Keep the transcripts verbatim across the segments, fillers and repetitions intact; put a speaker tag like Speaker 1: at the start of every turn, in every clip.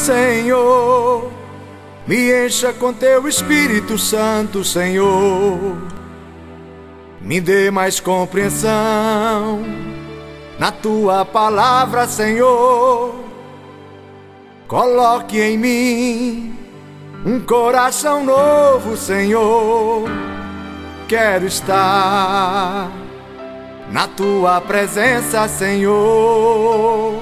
Speaker 1: Senhor, me encha com teu Espírito Santo, Senhor. Me dê mais compreensão na tua palavra, Senhor. Coloque em mim um coração novo, Senhor. Quero estar na tua presença, Senhor.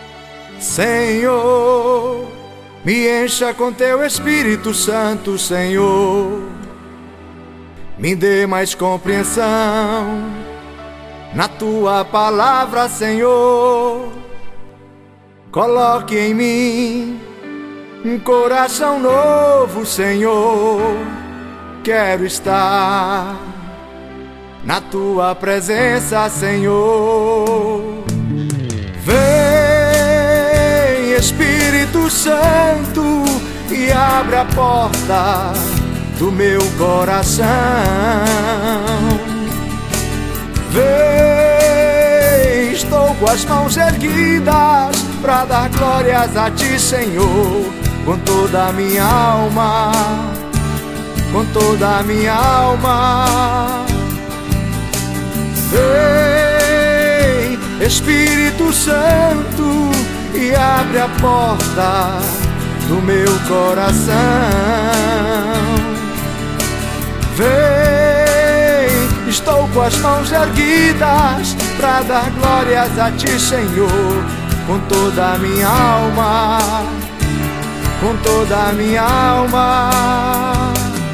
Speaker 1: Senhor, me encha com teu Espírito Santo, Senhor. Me dê mais compreensão na tua palavra, Senhor. Coloque em mim um coração novo, Senhor. Quero estar na tua presença, Senhor. Vem, Espírito Santo, e abre a porta do meu coração. Vem, estou com as mãos erguidas pra dar glórias a ti, Senhor, com toda a minha alma, com toda a minha alma. Vem, Espírito Santo, e abre a porta do meu coração. Vem, estou com as mãos erguidas pra dar glórias a ti, Senhor, com toda a minha alma, com toda a minha alma.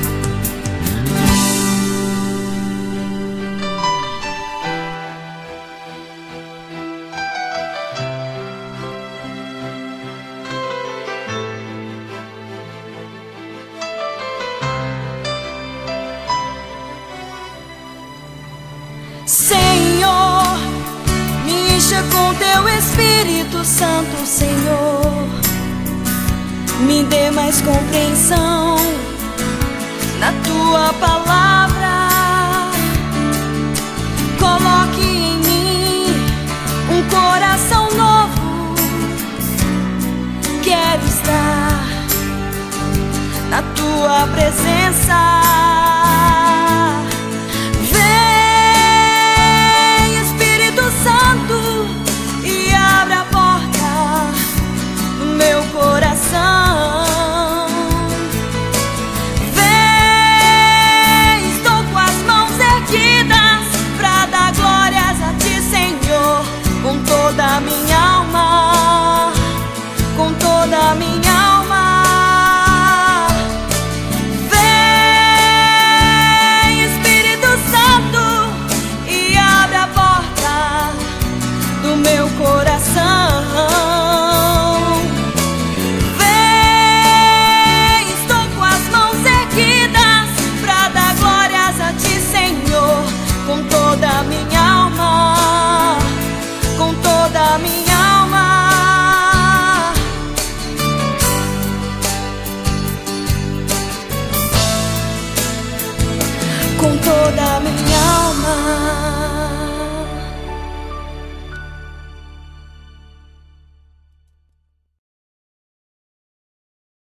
Speaker 2: Senhor, me encha com teu Espírito Santo, Senhor. Me dê mais compreensão na tua palavra.